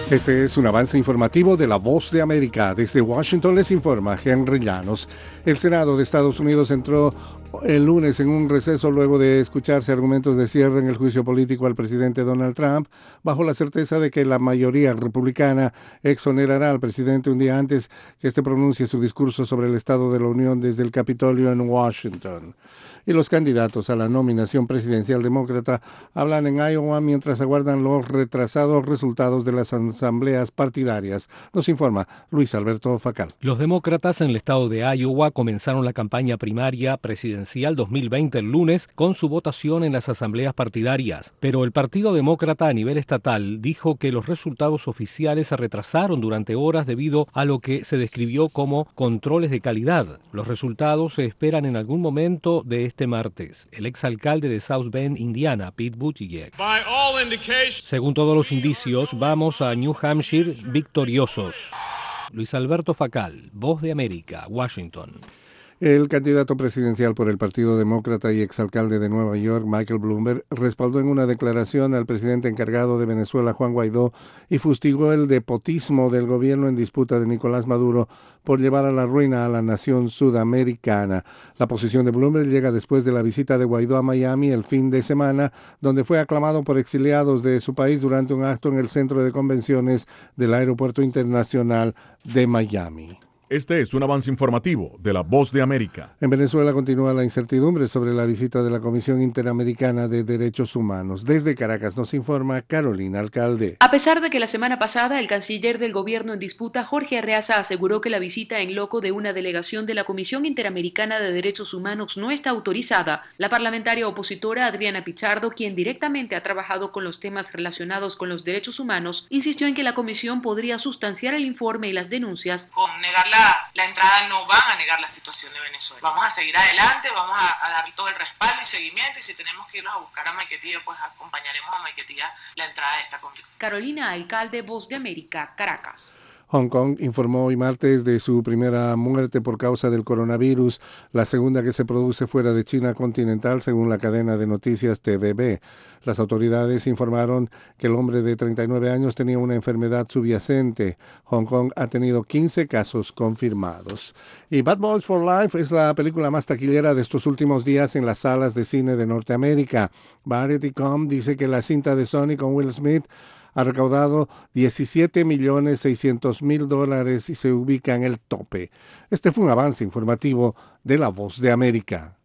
Este es un avance informativo de La Voz de América. Desde Washington les informa Henry Llanos. El Senado de Estados Unidos entró el lunes en un receso luego de escucharse argumentos de cierre en el juicio político al presidente Donald Trump, bajo la certeza de que la mayoría republicana exonerará al presidente un día antes que éste pronuncie su discurso sobre el Estado de la Unión desde el Capitolio en Washington. Y los candidatos a la nominación presidencial demócrata hablan en Iowa mientras aguardan los retrasados resultados de las asambleas partidarias. Nos informa Luis Alberto Facal. Los demócratas en el estado de Iowa comenzaron la campaña primaria presidencial 2020 el lunes con su votación en las asambleas partidarias. Pero el Partido Demócrata a nivel estatal dijo que los resultados oficiales se retrasaron durante horas debido a lo que se describió como controles de calidad. Los resultados se esperan en algún momento de este martes. El exalcalde de South Bend, Indiana, Pete Buttigieg. Según todos los indicios, vamos a New Hampshire victoriosos. Luis Alberto Facal, Voz de América, Washington. El candidato presidencial por el Partido Demócrata y exalcalde de Nueva York, Michael Bloomberg, respaldó en una declaración al presidente encargado de Venezuela, Juan Guaidó, y fustigó el despotismo del gobierno en disputa de Nicolás Maduro por llevar a la ruina a la nación sudamericana. La posición de Bloomberg llega después de la visita de Guaidó a Miami el fin de semana, donde fue aclamado por exiliados de su país durante un acto en el centro de convenciones del Aeropuerto Internacional de Miami. Este es un avance informativo de La Voz de América. En Venezuela continúa la incertidumbre sobre la visita de la Comisión Interamericana de Derechos Humanos. Desde Caracas nos informa Carolina Alcalde. A pesar de que la semana pasada el canciller del gobierno en disputa, Jorge Arreaza, aseguró que la visita en loco de una delegación de la Comisión Interamericana de Derechos Humanos no está autorizada, la parlamentaria opositora Adriana Pichardo, quien directamente ha trabajado con los temas relacionados con los derechos humanos, insistió en que la comisión podría sustanciar el informe y las denuncias. Con negar la entrada no van a negar la situación de Venezuela. Vamos a seguir adelante, vamos a dar todo el respaldo y seguimiento, y si tenemos que irlos a buscar a Maiquetía, pues acompañaremos a Maiquetía la entrada de esta comisión. Carolina Alcalde, Voz de América, Caracas. Hong Kong informó hoy martes de su primera muerte por causa del coronavirus, la segunda que se produce fuera de China continental, según la cadena de noticias TVB. Las autoridades informaron que el hombre de 39 años tenía una enfermedad subyacente. Hong Kong ha tenido 15 casos confirmados. Y Bad Boys for Life es la película más taquillera de estos últimos días en las salas de cine de Norteamérica. Variety.com dice que la cinta de Sony con Will Smith ha recaudado $17.600.000 y se ubica en el tope. Este fue un avance informativo de La Voz de América.